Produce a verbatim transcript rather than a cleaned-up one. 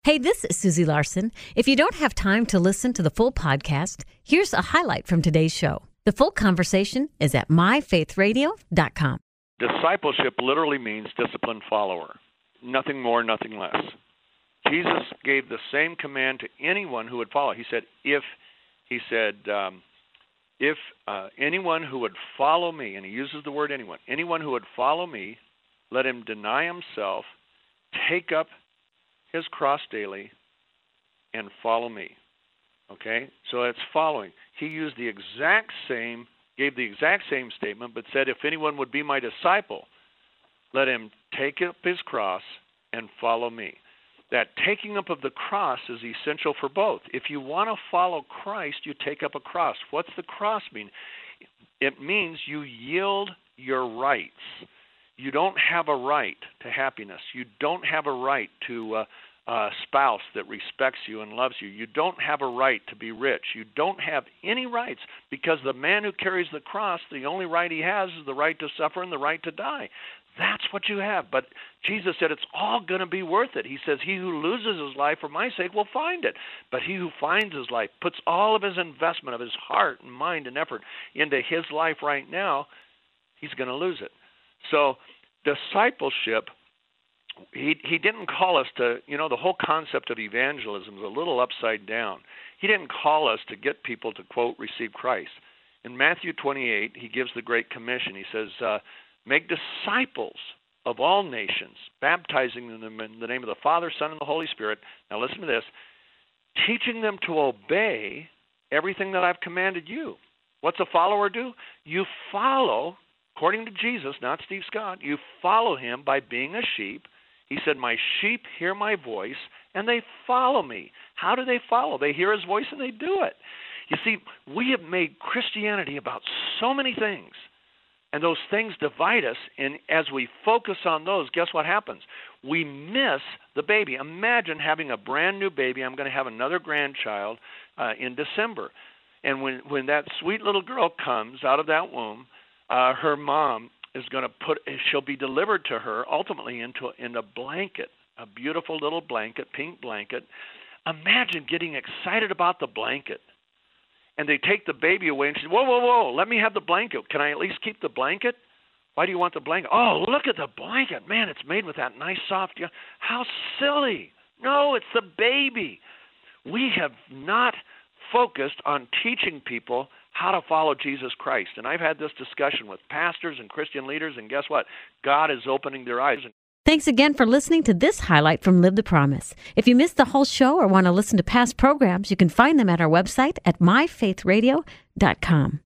Hey, this is Susie Larson. If you don't have time to listen to the full podcast, here's a highlight from today's show. The full conversation is at my faith radio dot com. Discipleship literally means disciplined follower. Nothing more, nothing less. Jesus gave the same command to anyone who would follow. He said, if, he said, um, if uh, anyone who would follow me, and he uses the word anyone, anyone who would follow me, let him deny himself, take up his cross daily, and follow me. Okay? So it's following. He used the exact same, gave the exact same statement, but said, if anyone would be my disciple, let him take up his cross and follow me. That taking up of the cross is essential for both. If you want to follow Christ, you take up a cross. What's the cross mean? It means you yield your rights. You don't have a right to happiness. You don't have a right to uh, a spouse that respects you and loves you. You don't have a right to be rich. You don't have any rights, because the man who carries the cross, the only right he has is the right to suffer and the right to die. That's what you have. But Jesus said it's all going to be worth it. He says, he who loses his life for my sake will find it. But he who finds his life, puts all of his investment of his heart and mind and effort into his life right now, he's going to lose it. So discipleship, he he didn't call us to, you know, the whole concept of evangelism is a little upside down. He didn't call us to get people to, quote, receive Christ. In Matthew twenty-eight, he gives the Great Commission. He says, uh, make disciples of all nations, baptizing them in the name of the Father, Son, and the Holy Spirit. Now listen to this. Teaching them to obey everything that I've commanded you. What's a follower do? You follow, according to Jesus, not Steve Scott, you follow him by being a sheep. He said, my sheep hear my voice, and they follow me. How do they follow? They hear his voice, and they do it. You see, we have made Christianity about so many things, and those things divide us, and as we focus on those, guess what happens? We miss the baby. Imagine having a brand new baby. I'm going to have another grandchild uh, in December. And when, when that sweet little girl comes out of that womb, uh, her mom is going to put, she'll be delivered to her ultimately into in a blanket, a beautiful little blanket, pink blanket. Imagine getting excited about the blanket. And they take the baby away and she says, whoa, whoa, whoa, let me have the blanket. Can I at least keep the blanket? Why do you want the blanket? Oh, look at the blanket. Man, it's made with that nice soft, how silly. No, it's the baby. We have not focused on teaching people how to follow Jesus Christ. And I've had this discussion with pastors and Christian leaders, and guess what? God is opening their eyes. Thanks again for listening to this highlight from Live the Promise. If you missed the whole show or want to listen to past programs, you can find them at our website at my faith radio dot com.